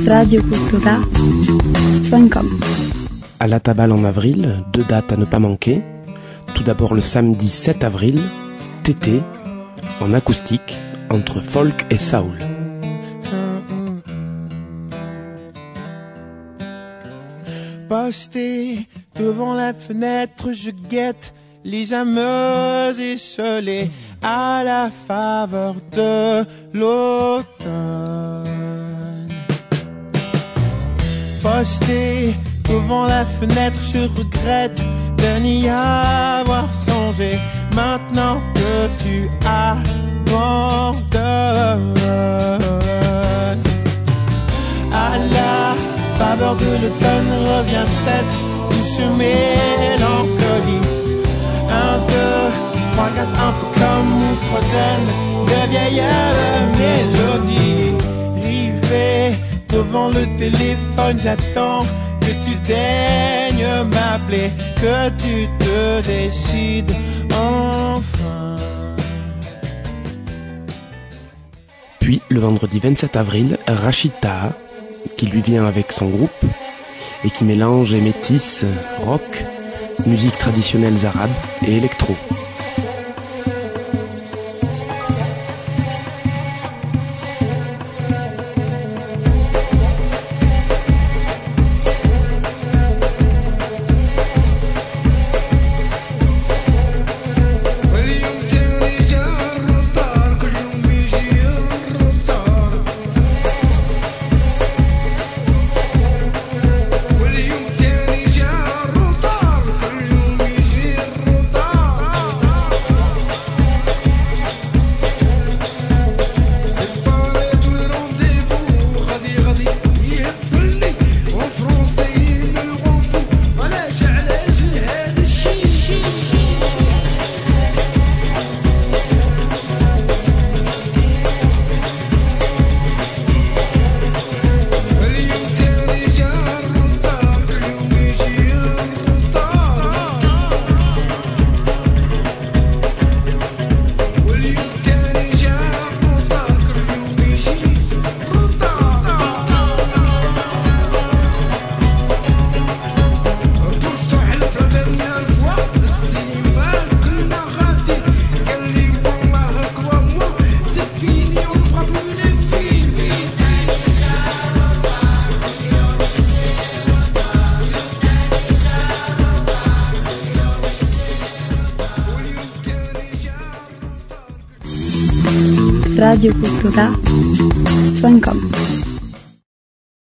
radiocultura.com. À La Tabale en avril, 2 dates à ne pas manquer. Tout d'abord le samedi 7 avril, Tété, en acoustique, entre folk et soul. Posté devant la fenêtre, je guette les âmes esselées à la faveur de l'automne. Posté devant la fenêtre, je regrette de n'y avoir songé. Maintenant que tu abandonnes, à la faveur de l'automne revient cette douce mélancolie. 1, 2, 3, 4, un peu comme on fredonne de vieilles mélodies. Rivé devant le téléphone, j'attends que tu daignes m'appeler, que tu te décides enfin. Puis le vendredi 27 avril, Rachid Taha, qui lui vient avec son groupe et qui mélange et métisse rock, musique traditionnelle arabe et électro. radiocultura.com